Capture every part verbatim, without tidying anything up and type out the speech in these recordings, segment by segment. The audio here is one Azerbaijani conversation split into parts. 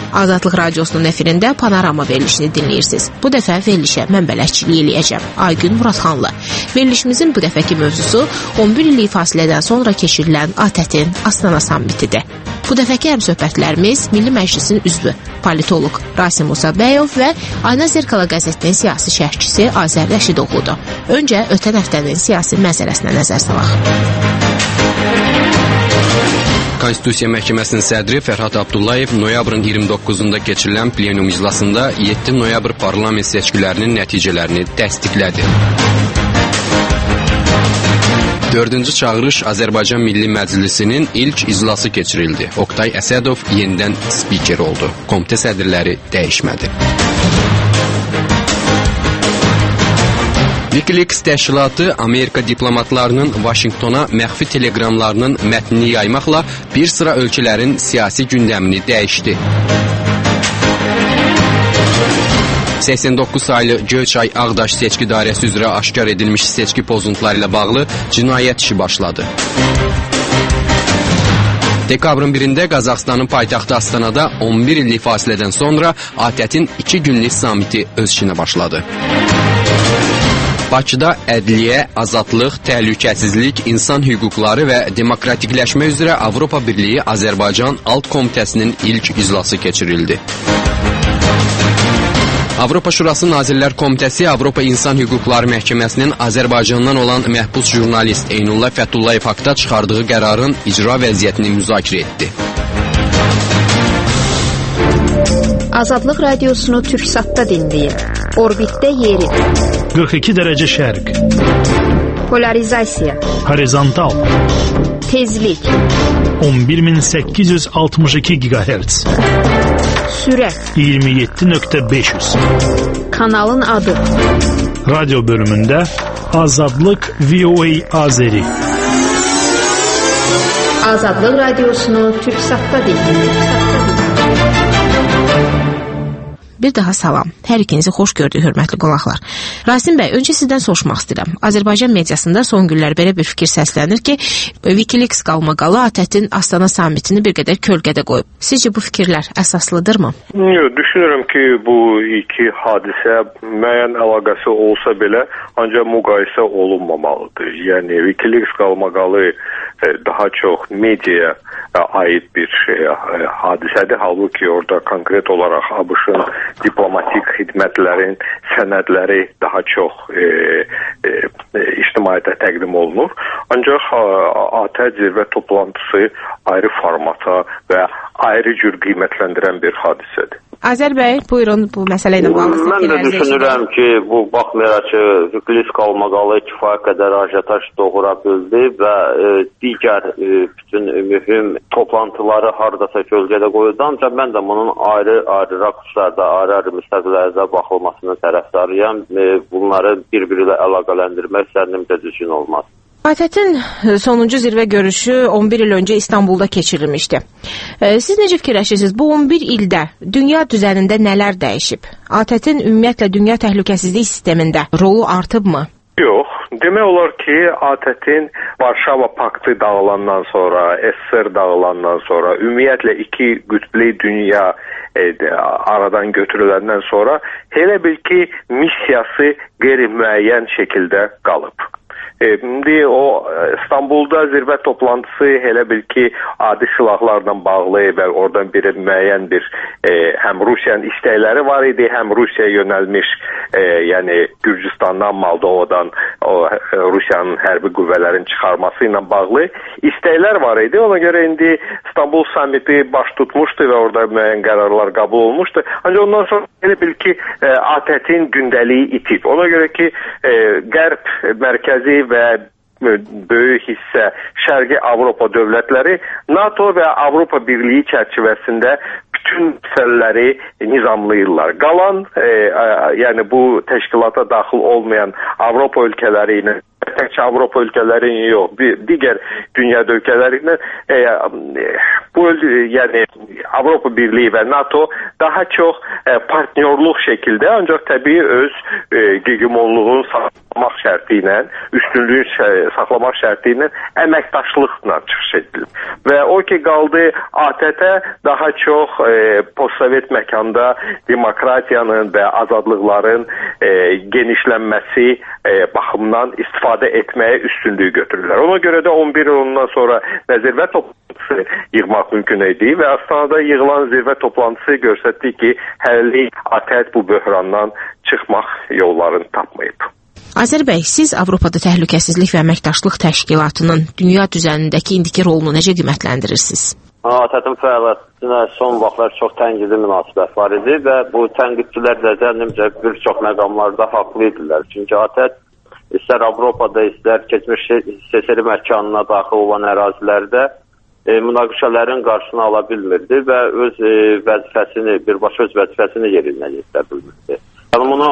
Azadlıq Radiosunun efirində Panorama verilişini dinləyirsiniz. Bu dəfə verilişə mən bələdçilik eləyəcəm. Aygün Muradxanlı. Verilişimizin bu dəfəki mövzusu on bir illik fasilədən sonra keçirilən A T E T-in Astana sammitidir. Bu dəfəki həmsöhbətlərimiz Milli Məclisin üzvü, politoloq Rasim Musabəyov və Ayna Zerkala qəzetinin siyasi şərhçisi Azər Rəşidoğludur. Öncə ötən həftənin siyasi mənzərəsinə nəzər salaq. Konstitusiya Məhkəməsinin sədri Fərhad Abdullayev noyabrın iyirmi doqquzunda keçirilən plenum iclasında yeddi noyabr parlament seçkilərinin nəticələrini təsdiqlədi. Dördüncü çağırış Azərbaycan Milli Məclisinin ilk iclası keçirildi. Oktay Əsədov yenidən spiker oldu. Komitə sədrləri dəyişmədi. Wikileaks təşkilatı Amerika diplomatlarının Vaşinqtona məxfi teleqramlarının mətnini yaymaqla bir sıra ölkələrin siyasi gündəmini dəyişdi. səksən doqquz saylı Göyçay Ağdaş seçki dairəsi üzrə aşkar edilmiş seçki pozuntuları ilə bağlı cinayət işi başladı. Dekabrın birində Qazaxıstanın paytaxtı Astanada on bir illik fasilədən sonra A T E T-in iki günlük samiti öz işinə başladı. Bakıda ədliyyə, azadlıq, təhlükəsizlik, insan hüquqları və demokratikləşmə üzrə Avropa Birliyi Azərbaycan Alt Komitəsinin ilk iclası keçirildi. Avropa Şurası Nazirlər Komitəsi Avropa İnsan Hüquqları Məhkəməsinin Azərbaycandan olan məhbus jurnalist Eynullah Fəthullayev haqda çıxardığı qərarın icra vəziyyətini müzakirə etdi. Azadlıq Radiosunu Türksatda dinləyin. Orbitdə yeri. qırx iki dərəcə şərq. Polarizasiya. Horizontal. Tezlik. on bir min səkkiz yüz altmış iki gigahertz. Sürət. iyirmi yeddi nöqtə beş yüz. Kanalın adı. Radyo bölümündə Azadlıq V O A Azeri. Azadlıq Radiosunu Türksatda dinləyin. Bir daha salam. Hər ikinizi xoş gördük, hörmətli qonaqlar. Rasim bəy, öncə sizdən soruşmaq istəyirəm. Azərbaycan mediasında son günlər belə bir fikir səslənir ki, Wikileaks qalmaqalı A T E T-in Astana sammitini bir qədər kölgədə qoyub. Sizcə bu fikirlər əsaslıdırmı? Yox, düşünürəm ki, bu iki hadisə müəyyən əlaqəsi olsa belə, ancaq müqayisə olunmamalıdır. Yəni, Wikileaks qalmaqalı daha çox mediaya aid bir hadisədir. Halbuki orada konkret olaraq ABŞ-ın diplomatik xidmətlərin sənədləri daha çox e, e, ictimaiyyətə təqdim olunur. Ancaq A T E T zirvə toplantısı ayrı formata və ayrı cür qiymətləndirən bir hadisədir. Azər bəy, buyurun bu məsələ ilə bağlı. Mən də düşünürəm ki, bu baxmayaraq ki, Wikileaks qalmaqalı kifayət qədər ajotaj doğura bildi və e, digər e, bütün mühüm toplantıları hardasa kölgədə qoyuldu. Ancaq mən də bunun ayrı-ayrı rakurslarda, ayrı-ayrı müstəqillərdə baxılmasının tərəfdarıyam. E, bunları bir-biri ilə əlaqələndirmək sənnimcə düzgün olmaz. A T E T-in sonuncu zirvə görüşü on bir il öncə İstanbulda keçirilmişdi. Siz necə fikirləşirsiniz? Bu on bir ildə dünya düzənində nələr dəyişib? A T E T-in ümumiyyətlə dünya təhlükəsizlik sistemində rolu artıbmı? Yox. Demək olar ki, A T E T-in Varşava Paktı dağılandan sonra, S S R dağılandan sonra, ümumiyyətlə iki qütblü dünya e, aradan götürüləndən sonra elə bil ki, missiyası qeyri-müəyyən şəkildə qalıb. İndi o İstanbulda zirvə toplantısı elə bil ki, adi silahlarla bağlı və oradan bir müəyyən bir e, həm Rusiyanın istəkləri var idi, həm Rusiyaya yönəlmiş, e, yəni Gürcüstandan, Moldovadan o Rusiyanın hərbi qüvvələrin çıxarması ilə bağlı istəklər var idi. Ona görə indi İstanbul sammiti baş tutmuşdu və orada müəyyən qərarlar qəbul olmuşdu. Ancaq ondan sonra elə bil ki, e, A T E T-in gündəliyi itib. Ona görə ki, e, Qərb mərkəzi və böyük hissə Şərqi Avropa dövlətləri NATO və Avropa Birliyi çərçivəsində bütün məsələləri nizamlayırlar. Qalan, e, e, yəni bu təşkilata daxil olmayan Avropa ölkələri ilə, təkcə Avropa ölkələri yox, digər dünya ölkələri ilə e, bu yəni Avropa Birliyi və NATO daha çox e, partnyorluq şəkildə, ancaq təbii öz e, hegemonluğunu saxlamaq şərti ilə, üstünlüyü saxlamaq şərti ilə əməkdaşlıqla çıxış edilib. Və o ki qaldı A T T daha çox e, postsovet məkanda demokratiyanın və azadlıqların e, genişlənməsi e, baxımından istifadə etməyə üstünlüyü götürürlər. Ona görə də on bir il ondan sonra zirvə toplantısı yığmaq mümkün idi və Astanada yığılan zirvə toplantısı göstərdi ki, hələlik A T T bu böhrandan çıxmaq yollarını tapmayıb. Azər bəy, siz Avropada Təhlükəsizlik və Əməkdaşlıq Təşkilatının dünya düzənindəki indiki rolunu necə qiymətləndirirsiniz? A T T-in fəaliyyətinə son vaxtlar çox tənqidi münasibət var idi və bu tənqidçilər də zənnimcə bir çox məqamlarda haqlı idilər. Çünki A T T istər Avropada, istər keçmiş S S R məkanına daxil olan ərazilərdə e, münaqişələrin qarşısını ala bilmirdi və öz e, vəzifəsini, birbaşa öz vəzifəsini yerinə yetirə bilmirdi. Yəni bunu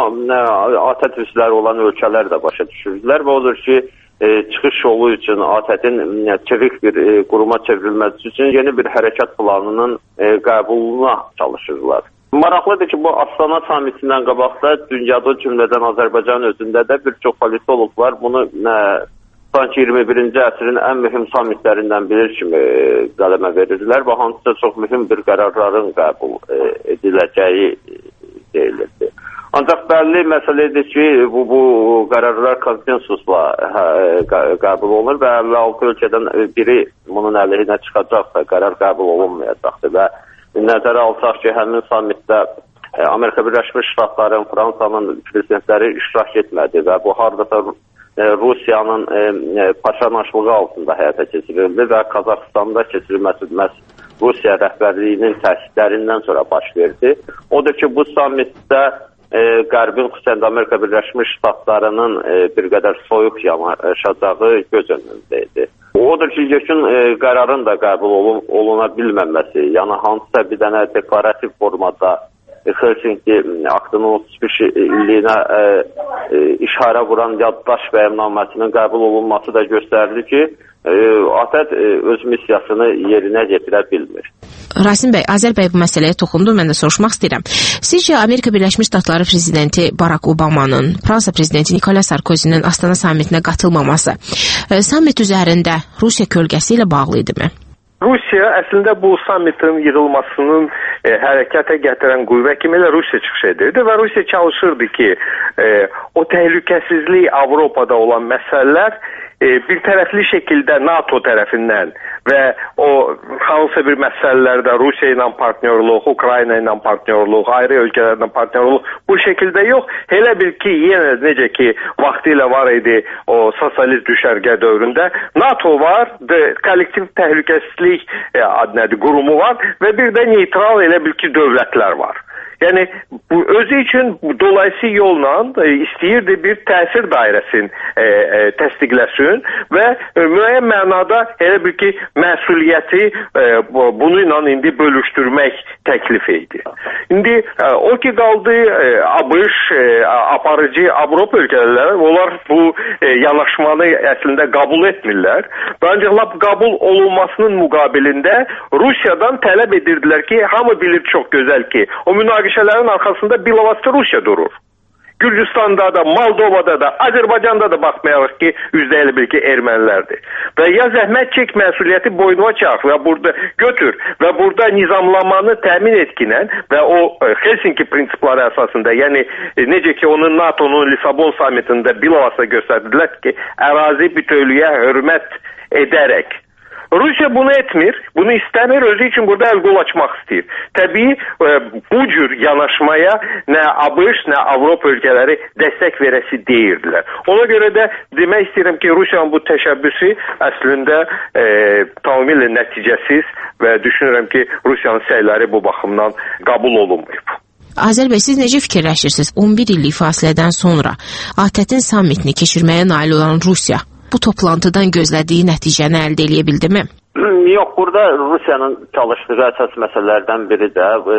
A T T üzvləri olan ölkələr də başa düşürdülər və odur ki, e, çıxış yolu üçün A T T-in çevik bir e, quruma çevrilməsi üçün yeni bir hərəkat planının e, qəbuluna çalışırlar. Maraqlıdır ki, bu Astana samitindən qabaqda dünyada cümlədən Azərbaycan özündə də bir çox politologlar bunu nə, sanki iyirmi birinci əsrin ən mühüm samitlərindən biri kimi e, qələmə verirdilər və hansısa çox mühüm bir qərarların qəbul e, ediləcəyi e, deyilirdi. Ancaq bəlli məsələdir ki, bu, bu qərarlar konsensusla hə, qəbul olunur və əlli altı ölkədən biri bunun əleyhinə çıxacaqsa, qərar qəbul olunmayacaqdır və nəzərə alsaq ki, həmin samitdə e, Amerika Birləşmiş Ştatların, Fransanın prezidentləri iştirak etmədi və bu hardasa e, Rusiyanın e, paşanaşlığı altında həyata keçirildi və Qazaxıstanda keçirilməsi Rusiya rəhbərliyinin təsislərindən sonra baş verdi. Odur ki, bu samitdə e, Qərbin, xüsusən də Amerika Birləşmiş Ştatlarının e, bir qədər soyuq yanaşacağı göz önündə idi. Odur ki, yekun e, qərarın da qəbul olun, oluna bilməməsi, yəni hansısa bir dənə deklarativ formada e, Helsinki aktının otuz beş illiyinə e, e, işarə vuran yaddaş bəyannaməsinin qəbul olunması da göstərdi ki, e, A T T e, öz missiyasını yerinə yetirə bilmir. Rasim bəy, Azər bəy bu məsələyə toxundu, mən də soruşmaq istəyirəm. Sizcə Amerika Birləşmiş Ştatları prezidenti Barack Obamanın, Fransa prezidenti Nicolas Sarkozy'nin Astana samitinə qatılmaması e, samit üzərində Rusiya kölgəsi ilə bağlı idimi? Rusiya əslində bu samitin yığılmasının e, hərəkətə gətirən qüvvə kimi elə Rusiya çıxış edirdi və Rusiya çalışırdı ki, e, o təhlükəsizlik Avropada olan məsələlər e, bir tərəfli şəkildə NATO tərəfindən və o hansısa bir məsələlərdə Rusiya ilə partnyorluq, Ukrayna ilə partnyorluq, ayrı ölkələrlə partnyorluq bu şəkildə yox, elə bil ki, yenə necə ki, vaxtilə var idi o sosialist düşərgə dövründə, NATO var, de, kollektiv təhlükəsizlik e, adnədir, qurumu var və bir də neytral elə bil ki, dövlətlər var. Yəni, bu özü üçün dolayısı yolla e, istəyirdi bir təsir dairəsini e, e, təsdiqləsin və e, müəyyən mənada elə bir ki, məsuliyyəti e, bunu ilə indi bölüşdürmək təklif idi. İndi e, o ki qaldı e, ABŞ, e, aparıcı Avropa ölkələri, onlar bu e, yanaşmanı əslində qəbul etmirlər. Ancaq lap qəbul olunmasının müqabilində Rusiyadan tələb edirdilər ki, hamı bilir çox gözəl ki, o münaqişələrin arxasında bilavasitə Rusiya durur. Gürcüstanda da, Moldovada da, Azərbaycanda da baxmayaraq ki, yüzdə əlli bir ki, ermənilərdir. Və ya zəhmət çək məsuliyyəti boynuna çaq və burada götür və burada nizamlamanı təmin etkinən və o Helsinki prinsipləri əsasında, yəni necə ki, onun NATO'nun Lisabon samitində bilavasitə göstərdilər ki, ərazi bütövlüyə hörmət edərək. Rusiya bunu etmir, bunu istəmir, özü üçün burada əl-qol açmaq istəyir. Təbii bu cür yanaşmaya nə ABŞ, nə Avropa ölkələri dəstək verəsi deyirdilər. Ona görə də demək istəyirəm ki, Rusiyanın bu təşəbbüsü əslində e, tamamilə nəticəsiz və düşünürəm ki, Rusiyanın səyləri bu baxımdan qəbul olunmayıb. Azər bəy, siz necə fikirləşirsiniz? on bir illik fasilədən sonra A T T-in samitini keçirməyə nail olan Rusiya bu toplantıdan gözlədiyi nəticəni əldə edə bildimi? Yox, burada Rusiyanın çalışdığı əsas məsələlərdən biri də e,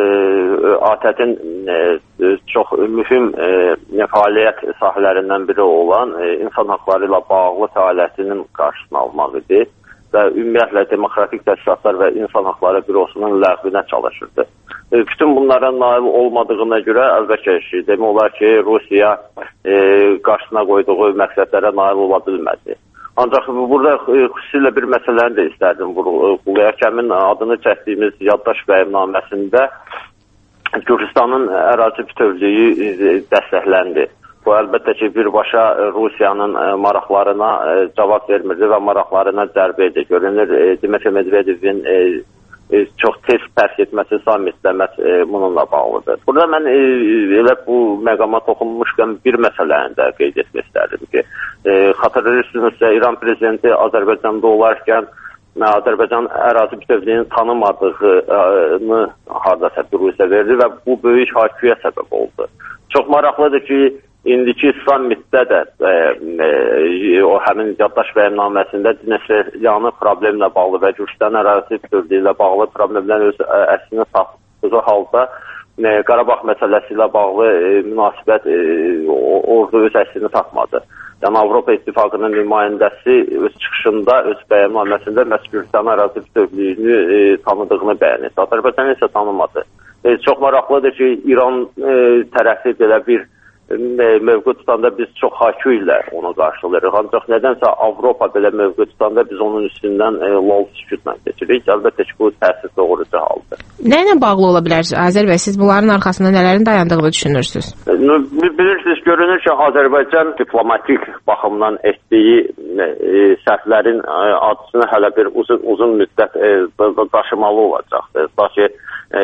A T T-in e, çox mühüm e, fəaliyyət sahələrindən biri olan e, insan haqları ilə bağlı fəaliyyətinin qarşısını almaq idi. və ümumiyyətlə Demokratik Təşkilatlar və İnsan Haqları Bürosunun ləğvinə çalışırdı. Bütün bunlara nail olmadığına görə əlbəttə ki, demək olar ki, Rusiya e, qarşısına qoyduğu məqsədlərə nail ola bilmədi. Ancaq burada xüsusilə bir məsələni də istərdim vurğulayaq. Həmin adını çəkdiyimiz yaddaş bəyannaməsində Gürcüstanın ərazi bütövlüyü dəstəkləndi. Bu əlbəttə ki, birbaşa Rusiyanın maraqlarına cavab vermirdi və maraqlarına zərbə edir. Görünür, Dmitri Medvedevin çox tez tərk etməsi, sammitdə bununla bağlıdır. Burada mən elə bu məqama toxunmuşkən bir məsələni də qeyd etmək istərdim ki, xatırlayırsınızsa İran prezidenti Azərbaycanda olarkən Azərbaycan ərazi bütövlüyünü tanımadığını hardasa büruzə verdi və bu böyük hakiyə səbəb oldu. Çox maraqlıdır ki, indiki sammitdə də e, e, o həmin yaddaş bəyannaməsində Dnestryanı problemlə bağlı və Gürcüstan ərazi bütövlüyü ilə bağlı problemlərin öz əksini tapdığı halda e, Qarabağ məsələsi ilə bağlı e, münasibət e, orada öz əksini tapmadı. Yəni Avropa İttifaqının nümayəndəsi öz çıxışında, öz bəyannaməsində məhz Gürcüstan ərazi bütövlüyünü e, tanıdığını bəyan etdi. Azərbaycan isə tanımadı. E, çox maraqlıdır ki, İran e, tərəfi belə bir mövqe tutanda biz çox hakü ilə onu qarşılayırıq. Ancaq nədənsə Avropa belə mövqe tutanda biz onun üstündən e, lol sükutla keçirik. Əlbəttə ki, bu təsir doğurucu haldır. Nə ilə bağlı ola bilər Azər bəy? Siz bunların arxasında nələrin dayandığını düşünürsünüz? E, bilirsiniz, görünür ki, Azərbaycan diplomatik baxımdan etdiyi e, səhvlərin e, adısını hələ bir uzun, uzun müddət e, daşımalı olacaqdır. Daşı E,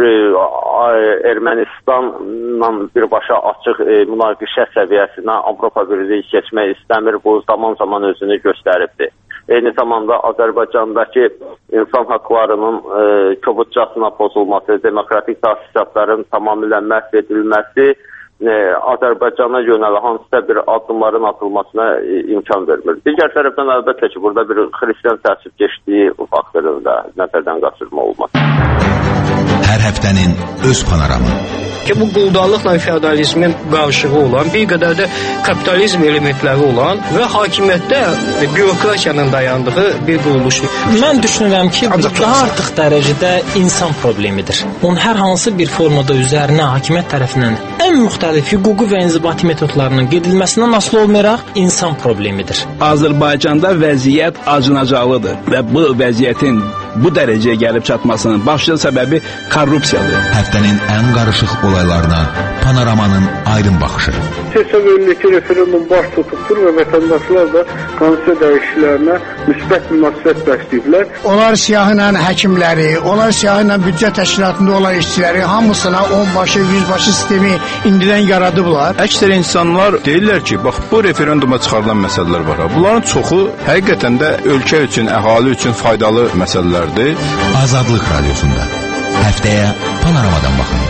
Ermənistanla birbaşa açıq e, münaqişə səviyyəsinə Avropa Birliyi keçmək istəmir. Bu zaman zaman özünü göstəribdir. Eyni zamanda Azərbaycandakı insan haqlarının e, kobudcasına pozulması, demokratik təsisatların tamamilə məhv edilməsi e, Azərbaycana yönəli hansısa bir addımların atılmasına e, imkan vermir. Digər tərəfdən əlbəttə ki, burada bir xristian təəssübkeşliyi faktorunu da nəzərdən qaçırma olmaz. Hər həftənin öz panoramı. Ki bu quldarlıqla feodalizmin qarışığı olan, bir qədər də kapitalizm elementləri olan və hakimiyyətdə bürokratiyanın dayandığı bir quruluşdur. Mən düşünürəm ki, daha artıq dərəcədə insan problemidir. Onun hər hansı bir formada üzərinə hakimiyyət tərəfindən ən müxtəlif hüquqi və inzibati metodlarının gedilməsindən asılı olmayaraq insan problemidir. Azərbaycanda vəziyyət acınacaqlıdır və bu vəziyyətin bu dərəcəyə gəlib çatmasının başlıca səbəbi korrupsiyadır. Həftənin ən qarışıq olaylarına Panoramanın aydın baxışı. Hesab edilir ki, referendum baş tutubdur və vətəndaşlar da konstitusiya dəyişikliklərinə müsbət münasibət bəsləyiblər. Onlar siyahıyla həkimləri, onlar siyahıyla büdcə təşkilatında olan işçiləri hamısına onbaşı, yüzbaşı sistemi indidən yaradıblar. Əksər insanlar deyirlər ki, bax bu referenduma çıxarılan məsələlər var. Bunların çoxu həqiqətən də ölkə üçün, əhali üçün faydalı məsələlərdir. Azadlıq Radiosunda həftəyə Panoramadan baxın.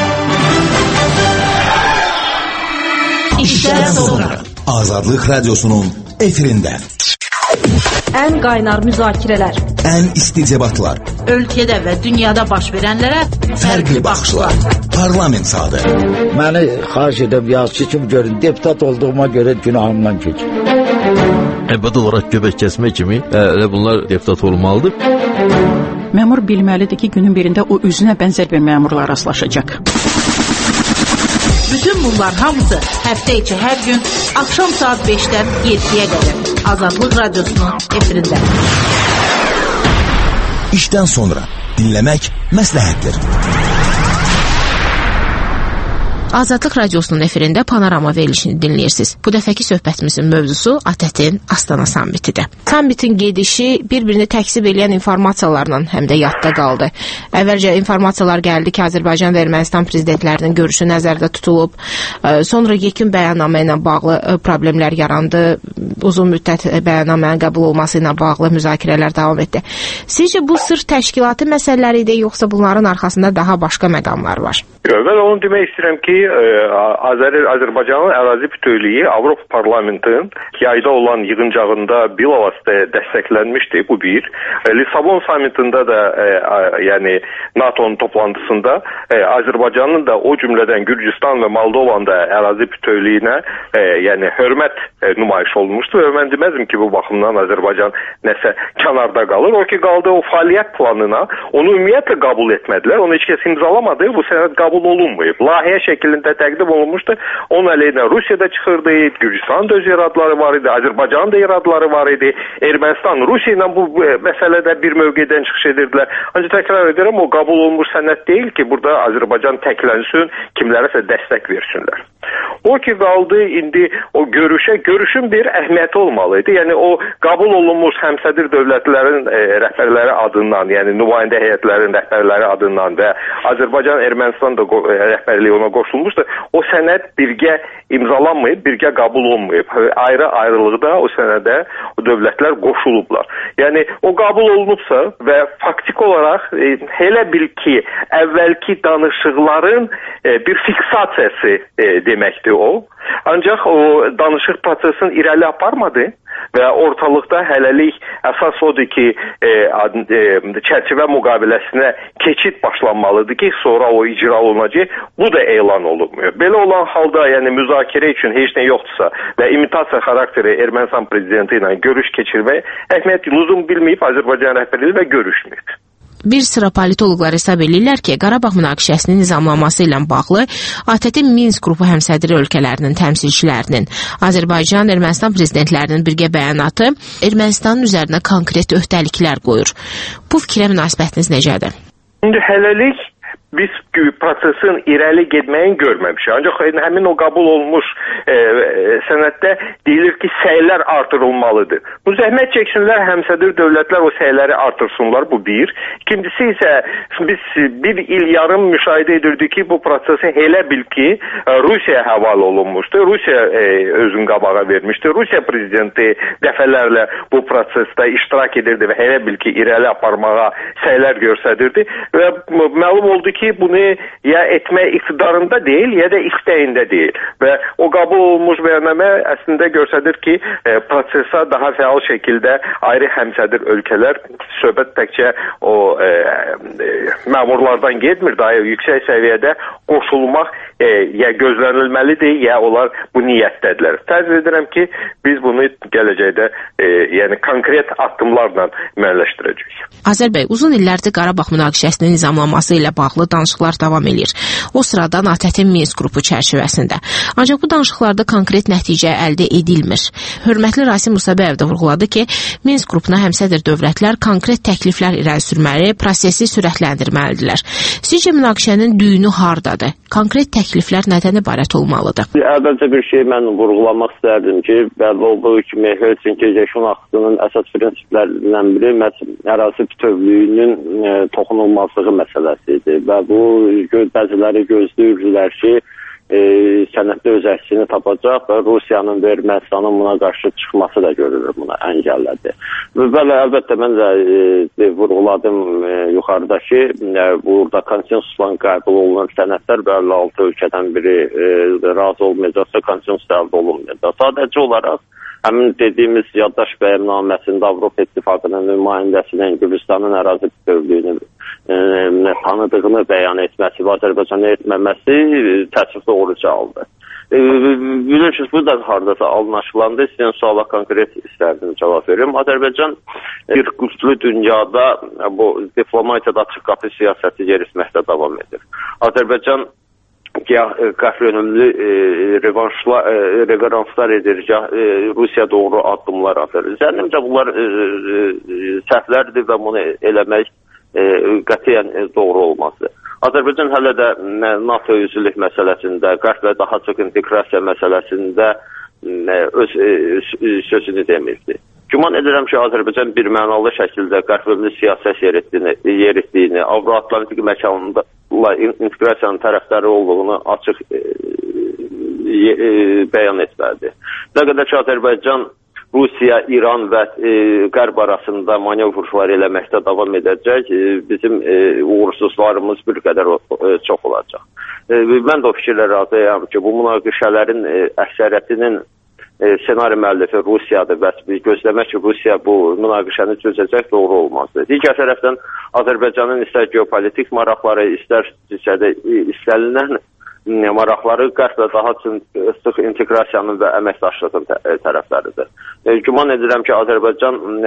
İşdən sonra Azadlıq Radiosunun efirində ən qaynar müzakirələr, ən isti debatlar, ölkədə və dünyada baş verənlərə fərqli baxışlar, parlament saatı. Məni xahiş edib yazıcı kimi görün, deputat olduğuma görə günahımdan keç. Əbəd olaraq göbək kəsmək kimi elə bunlar deputat olmalıdır. Məmur bilməlidir ki, günün birində o özünə bənzər bir məmurla rastlaşacaq. Bütün bunlar hamısı həftə içi hər gün axşam saat beşdən yeddiyə qədər Azadlıq Radiosunun efirində. İşdən sonra dinləmək məsləhətdir. Azadlıq Radiosunun efirində Panorama verilişini dinləyirsiniz. Bu dəfəki söhbətimizin mövzusu ATƏT-in Astana sammitidir. Sammitin gedişi bir-birini təksib edən informasiyalarla həm də yadda qaldı. Əvvəlcə informasiyalar gəldi ki, Azərbaycan və Ermənistan prezidentlərinin görüşü nəzərdə tutulub. Sonra yekun bəyannamə ilə bağlı problemlər yarandı. Uzun müddət bəyannamənin qəbul olması ilə bağlı müzakirələr davam etdi. Sizcə bu sırf təşkilati məsələlər idi, yoxsa bunların arxasında daha başqa məqamlar var? Və onu demək istəyirəm ki, Azər Azərbaycanın ərazi bütövlüyü Avropa Parlamentinin yayda olan yığıncağında bilavasitə dəstəklənmişdi, bu bir. Lisabon samitində də, yəni NATO'nun toplantısında Azərbaycanın da o cümlədən Gürcüstan və Moldovanın da ərazi bütövlüyünə, yəni hörmət nümayiş olunmuşdu və mən deməzdim ki, bu baxımdan Azərbaycan nəsə kənarda qalır. O ki, qaldı o fəaliyyət planına, onu ümumiyyətlə qəbul etmədilər, onu heç kəs imzalamadı, bu sənəd qəbul olunmayıb. Layihə şəklində təqdim olunmuşdu. Onun əleyhinə Rusiyada çıxırdı, Gürcüstanın da öz iradları var idi, Azərbaycanın da iradları var idi. Ermənistan Rusiya ilə bu məsələdə bir mövqedən çıxış edirdilər. Ancaq təkrar edirəm, o qəbul olunmuş sənəd deyil ki, burada Azərbaycan təklənsin, kimlərəsə dəstək versinlər. O ki, qaldı indi o görüşə, görüşün bir əhəmiyyəti olmalıydı. Yəni o qəbul olunmuş həmsədir dövlətlərin e, rəhbərləri adından, yəni nümayəndə heyətlərin rəhbərləri adından və Azərbaycan Ermənistan da rəhbərliyi ona qoşulmuşdu. O sənəd birgə imzalanmayıb, birgə qəbul olunmayıb. Ayrı-ayrılıqda o sənədə o dövlətlər qoşulublar. Yəni o qəbul olunubsa və faktik olaraq e, elə bil ki, əvvəlki danışıqların e, bir fiksasiyası e, deməkdir o. Ancaq o danışıq prosesini irəli aparmadı və ortalıqda hələlik əsas odur ki, e, e, çərçivə müqaviləsinə keçid başlanmalıdır ki, sonra o icra olunacaq. Bu da elan olunmuyor. Belə olan halda, yəni müzakirə üçün heç nə yoxdursa və imitasiya xarakteri Ermənistan prezidenti ilə görüş keçirmək əhəmiyyət lüzum bilməyib Azərbaycan rəhbərliyi və görüşməyib. Bir sıra politoloqlar hesab edirlər ki, Qarabağ münaqişəsinin nizamlanması ilə bağlı A T T Minsk qrupu həmsədri ölkələrinin təmsilçilərinin, Azərbaycan, Ermənistan prezidentlərinin birgə bəyanatı Ermənistanın üzərinə konkret öhdəliklər qoyur. Bu fikrə münasibətiniz necədir? İndi hələlik biz prosesin irəli getməyini görməmişik. Ancaq həmin o qəbul olmuş e, sənəddə deyilir ki, səylər artırılmalıdır. Bu zəhmət çəksinlər, həmsədir dövlətlər o səyləri artırsınlar, bu bir. İkincisi isə biz bir il yarım müşahidə edirdik ki, bu prosesi elə bil ki, Rusiyaya həvalə olunmuşdu. Rusiya e, özün qabağa vermişdi. Rusiya prezidenti dəfələrlə bu prosesdə iştirak edirdi və elə bil ki, irəli aparmağa səylər göstərirdi və məlum oldu ki, bunu ya etmək iqtidarında deyil, ya da istəyində deyil. Və o qəbul olunmuş bəyannamə əslində göstərir ki, e, prosesa daha fəal şəkildə ayrı həmsədir ölkələr, söhbət təkcə o e, e, məmurlardan getmir, daha yüksək səviyyədə qoşulmaq e, ya gözlənilməlidir, ya onlar bu niyyətdədirlər. Təzir edirəm ki, biz bunu gələcəkdə e, yəni konkret addımlarla müəyyənləşdirəcəyik. Azər bəy, uzun illərdir Qarabağ münaqişəsinin nizamlanması ilə bağlı danışıqlar davam edir. O sırada A T T Minsk qrupu çərçivəsində. Ancaq bu danışıqlarda konkret nəticə əldə edilmir. Hörmətli Rasim Musabəyev də vurğuladı ki, Minsk qrupuna həmsədr dövlətlər konkret təkliflər irəli sürməli, prosesi sürətləndirməlidirlər. Sizcə münaqişənin düyünü hardadır? Konkret təkliflər nədən ibarət olmalıdır? Əvvəlcə bir şey mən vurğulamaq istərdim ki, bəlli olduğu kimi Helsinki Yeşun aktının əsas prinsiplərindən biri ərazi bütövlüyünün e, toxunulmazlığı məsələsidir və bu bəziləri gözləyirdilər ki, e, sənəddə öz əksini tapacaq və Rusiyanın və Ermənistanın buna qarşı çıxması da görülür, buna əngəllədi. Bəli, əlbəttə mən də e, vurğuladım e, yuxarıdakı, e, burada konsensusla qəbul olunan sənədlər bəlli altı ölkədən biri e, razı olmayacaqsa konsensus əldə olunmayacaq. Sadəcə olaraq həmin dediyimiz yaddaş bəyannaməsində Avropa İttifaqının nümayəndəsinin Gürcüstanın ərazi bütövlüyünü e, tanıdığını bəyan etməsi və Azərbaycanı etməməsi təəssüf doğruca aldı. E, bilirsiniz, bu da haradasa anlaşılandı. Sizin suala konkret istərdim cavab verim. Azərbaycan bir güclü dünyada bu diplomatiyada açıq qapı siyasəti yeritməkdə davam edir. Azərbaycan qəfil önümlü e, revanşlar, e, reveranslar edir, e, Rusiya doğru addımlar atır. Zənnimcə bunlar e, e, səhvlərdir və bunu eləmək e, qətiyyən e, doğru olmazdır. Azərbaycan hələ də NATO üzvlük məsələsində, qərb və daha çox inteqrasiya məsələsində e, öz e, sözünü demirdi. Güman edirəm ki, Azərbaycan bir mənalı şəkildə qərb siyasət yeritdiyini, yeritdiyini Avro-Atlantik məkanında inteqrasiyanın tərəfləri olduğunu açıq e, e, bəyan etməlidir. Nə qədər ki, Azərbaycan, Rusiya, İran və e, Qərb arasında manevrlar eləməkdə davam edəcək, e, bizim e, uğursuzlarımız bir qədər e, çox olacaq. e, mən də o fikirlə razıyam ki, bu münaqişələrin e, əksəriyyətinin e, senari müəllifi Rusiyadır və gözləmək ki, Rusiya bu münaqişəni çözəcək doğru olmazdır. Digər tərəfdən Azərbaycanın istər geopolitik maraqları, istər istənilən maraqları qəsdə daha sıx inteqrasiyanın və əməkdaşlığın tərəfləridir. E, güman edirəm ki, Azərbaycan e,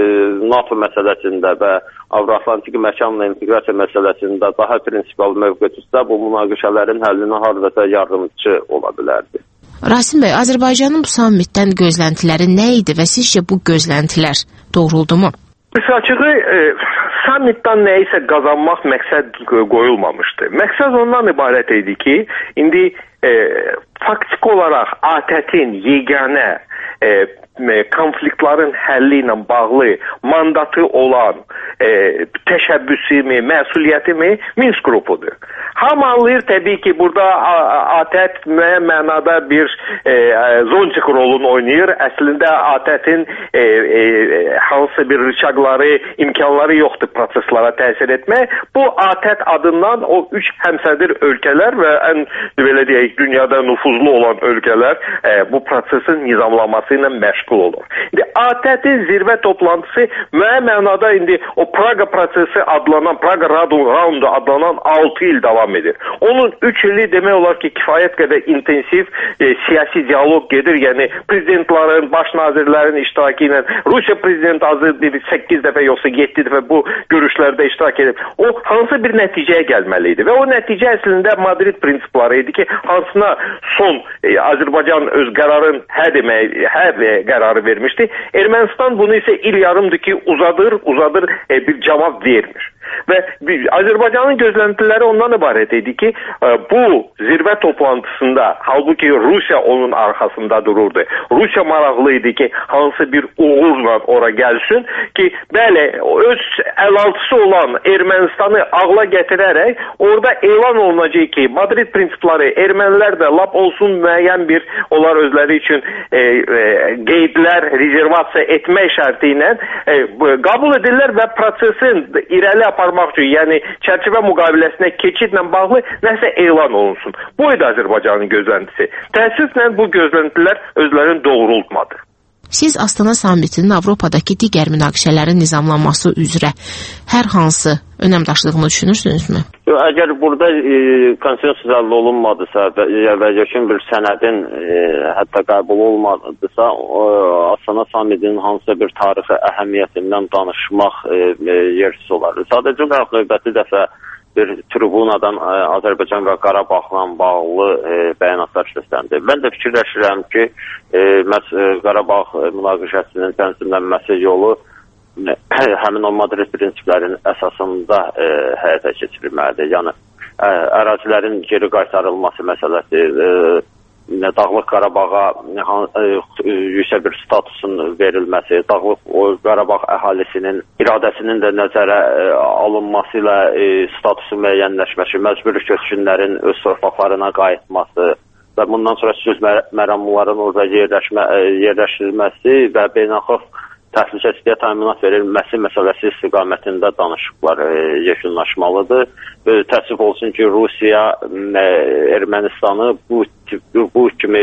NATO məsələsində və Avro-Atlantik məkanla inteqrasiya məsələsində daha prinsipal mövqe tutsa, bu münaqişələrin həllinə hardasa yardımcı ola bilərdi. Rasim bəy, Azərbaycanın bu sammitdən gözləntiləri nə idi və sizcə bu gözləntilər doğruldumu? Açığı, e, sammitdən nəyisə qazanmaq məqsəd qoyulmamışdı. Məqsəd ondan ibarət idi ki, indi e, faktik olaraq A T Ə-tin yeganə e, konfliktların həlli ilə bağlı mandatı olan e, təşəbbüsü mi, məsuliyyəti mi Minsk qrupudur. Hamı anlayır təbii ki, burada A T Ə müəyyən mənada bir e, zonçik rolunu oynayır. Əslində A T Ə-tin e, e, hansı bir rıçaqları, imkanları yoxdur proseslara təsir etmək. Bu A T Ə adından o üç həmsədir ölkələr və ən belə deyək, dünyada nüfuzlu olan ölkələr e, bu prosesin nizamlaması ilə məşğul olur. İndi A T Ə-tin zirvə toplantısı müəyyən mənada indi o Praga prosesi adlanan, Praga Roundu adlanan altı il davam edir. Onun üç ili demək olar ki, kifayət qədər intensiv e, siyasi diyalog gedir. Yəni prezidentlərin, baş nazirlərin iştirakı ilə Rusiya prezidenti azı səkkiz dəfə yoxsa yeddi dəfə bu görüşlərdə iştirak edib. O hansı bir nəticəyə gəlməli idi və o nəticə əslində Madrid prinsipları idi ki, hansına son e, Azərbaycan öz qərarın hə demək, hə qərarı vermişdi. Ermənistan bunu isə il yarımdır ki, uzadır, uzadır e, bir cavab vermir. Və Azərbaycanın gözləntiləri ondan ibarət idi ki, bu zirvə toplantısında, halbuki Rusiya onun arxasında dururdu. Rusiya maraqlı idi ki, hansı bir uğurla ora gəlsin ki, bəli, öz əlaltısı olan Ermənistanı ağla gətirərək orada elan olunacaq ki, Madrid prinsipları ermənilər də lap olsun müəyyən bir, onlar özləri üçün e, e, qeydlər, rezervasiya etmək şərti ilə e, qəbul edirlər və prosesin irəli aparmaq üçün, yəni çərçivə müqaviləsinə keçidlə bağlı nəsə elan olunsun. Bu idi Azərbaycanın gözləntisi. Təəssüflə bu gözləntilər özlərini doğrultmadı. Siz Astana sammitinin Avropadakı digər münaqişələrin nizamlanması üzrə hər hansı önəm daşıdığını düşünürsünüzmü? Əgər burada e, konsensus əldə olunmadısa və ya vəzifətin bir sənədin e, hətta qəbul olmadısa, e, Astana sammitinin hansısa bir tarixi əhəmiyyətindən danışmaq e, e, yersiz olar. Sadəcə olaraq növbəti dəfə bir tribunadan e, Azərbaycan və Qarabağla bağlı e, bəyanatlar səsləndi. Mən də fikirləşirəm ki, e, məs e, Qarabağ e, münaqişəsinin tənzimlənməsi yolu e, həmin o Madrid prinsiplərinin əsasında e, həyata keçirilməlidir. Yəni ə, ərazilərin geri qaytarılması məsələsi, e, Dağlıq Qarabağa e, yüksək bir statusun verilməsi, Dağlıq Qarabağ əhalisinin iradəsinin də nəzərə e, alınması ilə e, statusu müəyyənləşməsi, məcburi köçkünlərin öz torpaqlarına qayıtması və bundan sonra sülh məramlıların orada yerləşmə, e, yerləşdirilməsi və beynəlxalq təhlükəsizliyə təminat verilməsi məsələsi istiqamətində danışıqlar e, yekunlaşmalıdır. E, təəssüf olsun ki, Rusiya e, Ermənistanı bu, bu kimi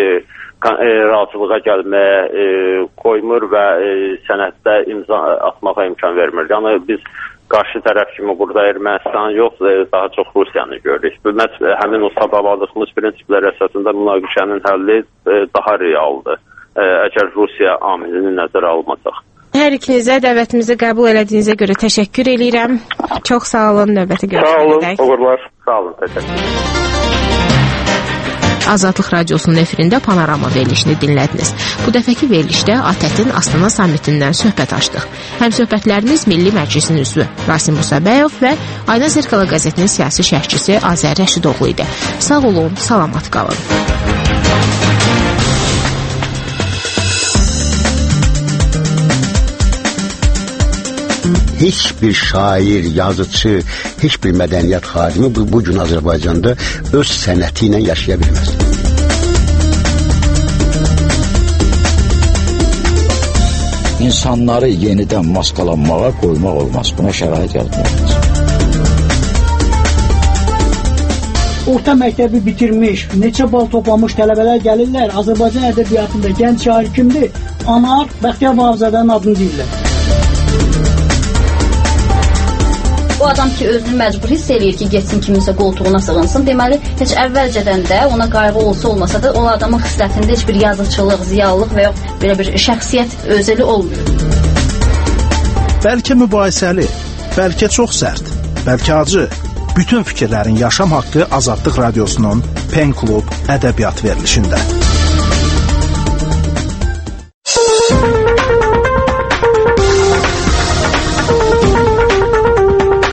e, razılığa gəlməyə e, qoymur və e, sənəddə imza atmağa imkan vermir. Yəni biz qarşı tərəf kimi burada Ermənistan yox, e, daha çox Rusiyanı görürük. Bu məhz həmin o sabahladığımız prinsiplər əsasında münaqişənin həlli e, daha realdır. E, əgər Rusiya amilini nəzərə almasaq. Hər ikinizə dəvətimizi qəbul elədiyinizə görə təşəkkür eləyirəm. Çox sağ olun, növbəti görüşmək üzrə. Sağ olun, uğurlar. Sağ olun, təşəkkür. Azadlıq Radiosunun efirində Panorama verilişini dinlədiniz. Bu dəfəki verilişdə A T Ə-tin Astana sammitindən söhbət açdıq. Həm söhbətlərimiz Milli Məclisin üzvü Rasim Musabəyov və Ayna Zerkala qəzetinin siyasi şərhçisi Azər Rəşidoğlu idi. Sağ olun, salamat qalın. Heç bir şair, yazıcı, heç bir mədəniyyət xadimi bu, bu gün Azərbaycanda öz sənəti ilə yaşaya bilməz. İnsanları yenidən maskalanmağa qoymaq olmaz. Buna şərait yaratmaq olmaz. orta məktəbi bitirmiş, neçə bal toplamış tələbələr gəlirlər. Azərbaycan ədəbiyyatında gənc şair kimdir? Anar Bəxtiyar Vahabzadənin adını deyirlər. O adam ki, özünü məcbur hiss eləyir ki, getsin kiminsə qoltuğuna sığınsın. Deməli, heç əvvəlcədən də ona qayğı olsa olmasa da o adamın xislətində heç bir yazıçılıq, ziyalılıq və yox belə bir şəxsiyyət özəli olmuyor. Bəlkə mübahisəli, bəlkə çox sərt, bəlkə acı. Bütün fikirlərin yaşam haqqı Azadlıq Radiosunun Pen Klub ədəbiyyat verilişində.